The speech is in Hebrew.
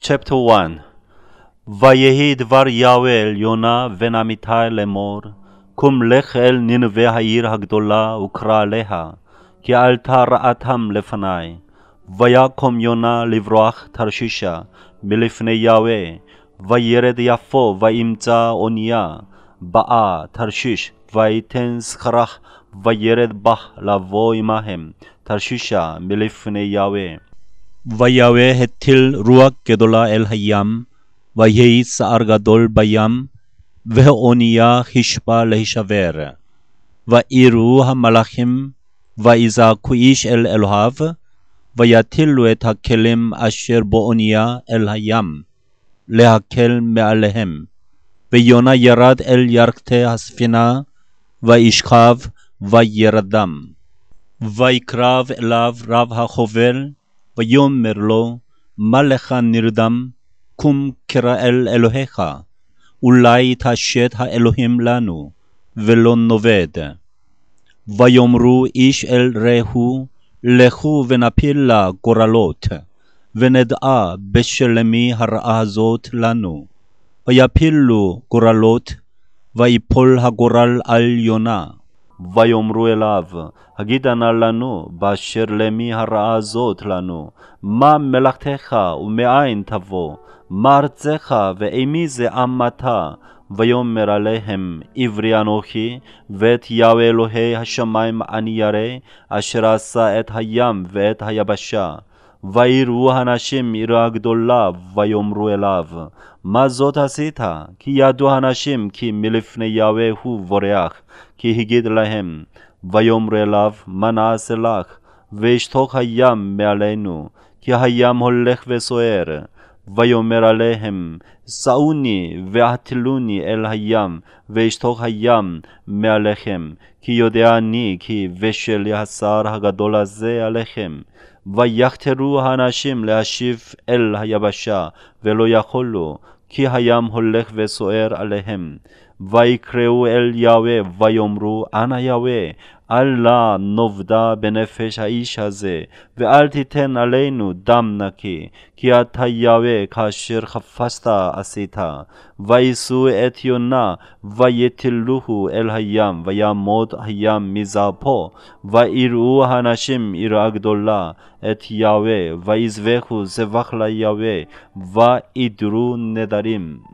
Chapter 1 ויהי דבר יהוה אל יונה בן אמיתי לאמור, קום לך אל נינווה העיר הגדולה וקרא עליה, כי עלתה רעתם לפני. ויקום יונה לברוח תרשישה מלפני יהוה, וירד יפו וימצא אונייה באה תרשיש, ויתן סחרח וירד בה לבוא עמהם תרשישה מלפני יהוה. ויהוה הטיל רוח גדולה אל הים, ויהי סער גדול בים, והאונייה השבה להישבר. ויראו המלאכים, ויזעקו איש אל אלוהיו, ויטילו את הכלים אשר באונייה אל הים, להקל מעליהם. ויונה ירד אל ירכתי הספינה, וישכב וירדם. ויקרב אליו רב החובל, ויאמר לו, מה לך נרדם? קום קרא אל אלוהיך, אולי יתעשת האלוהים לנו, ולא נאבד. ויאמרו איש אל רעהו, לכו ונפיל לה גורלות, ונדע בשל מי הרעה הזאת לנו. ויפילו גורלות, ויפול הגורל על יונה. ויאמרו אליו, הגידה נא לנו, באשר למי הרעה הזאת לנו? מה מלאכתך ומאין תבוא? מה ארצך ואימי זה עמתה? ויאמר עליהם, עברי אנוכי, ואת יהוה אלוהי השמיים אני ירא, אשר עשה את הים ואת היבשה. ויראו האנשים יראה גדולה, ויאמרו אליו, מה זאת עשית? כי ידעו האנשים כי מלפני יהוה הוא בורח, כי הגיד להם. ויאמרו אליו, מה נעשה לך? וישתוק הים מעלינו, כי הים הולך וסוער. ויאמר עליהם, שאוני והטילוני אל הים, וישתוק הים מעליכם, כי יודע אני כי בשל הסער הגדול הזה עליכם. ויחתרו האנשים להשיב אל היבשה, ולא יכולו, כי הים הולך וסוער עליהם. ויקראו אל יהוה, ויאמרו, אנא יהוה, אל לה נאבדה בנפש האיש הזה, ואל תיתן עלינו דם נקי, כי אתה יהוה כאשר חפשת עשית. ויישאו את יונה, ויטילוהו אל הים, ויעמוד הים מזעפו. ויראו האנשים יראה גדולה את יהוה, ויזבחו זבח ליהוה, וידרו נדרים.